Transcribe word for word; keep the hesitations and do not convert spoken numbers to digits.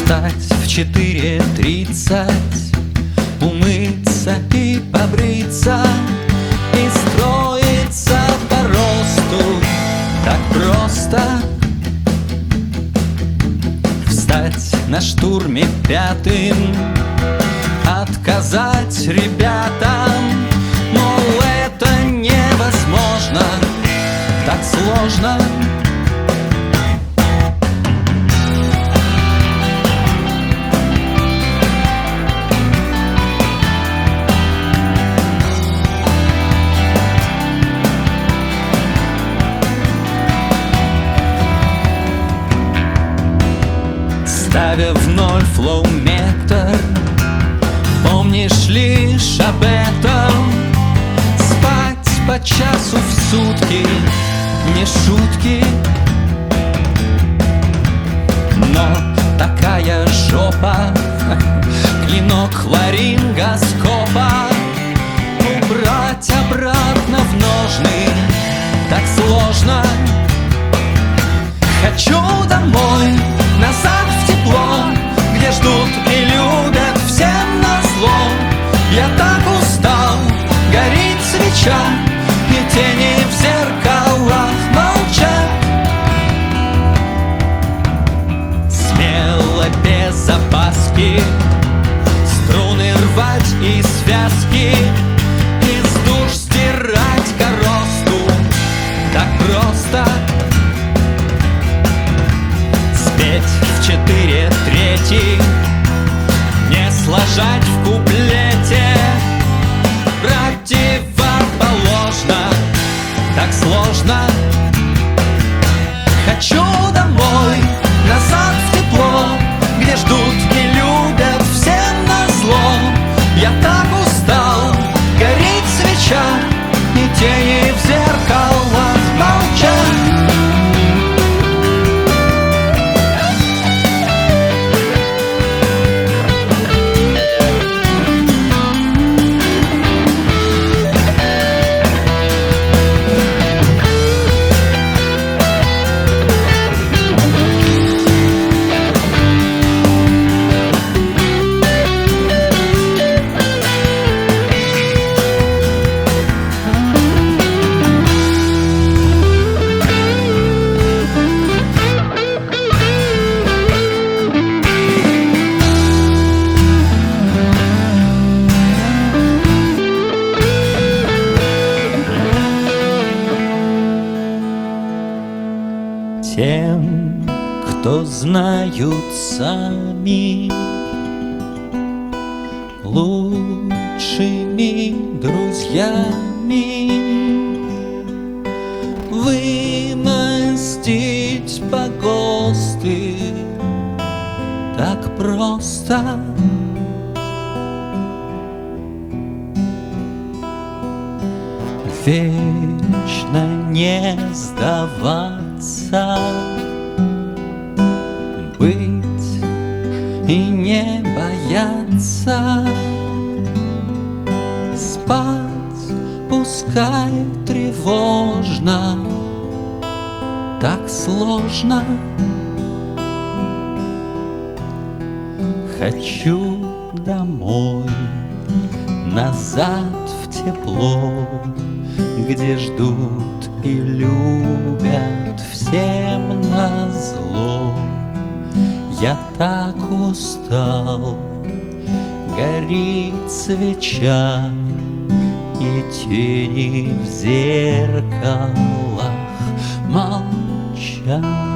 Встать в четыре тридцать, умыться и побриться, и строиться по росту так просто. Встать на штурме пятым, отказать ребятам, мол, это невозможно, так сложно. Ставя в ноль флоу-метр, помнишь лишь об этом. Спать по часу в сутки не шутки, но такая жопа, клинок ларингоскопа, убрать обратно в ножны так сложно. Хочу домой, назад в тепло, где ждут и любят всем назло. Я так устал, горит свеча, и тени в зеркалах молчат. Смело, без опаски, струны рвать и связки, из душ стирать коросту так просто. Спеть в четыре трети, не сложать в куплете, противоположно, так сложно. Хочу домой, назад в тепло, где ждут и любят всем назло. Я так устал, горит свеча, и тени в зеркалах молчат. Тем, кто знают сами, лучшими друзьями, вымостить погосты так просто. Вечно не сдаваться, быть и не бояться, спать пускай тревожно, так сложно. Хочу домой, назад в тепло, где ждут и любят всем назло. Я так устал, горит свеча, и тени в зеркалах молчат.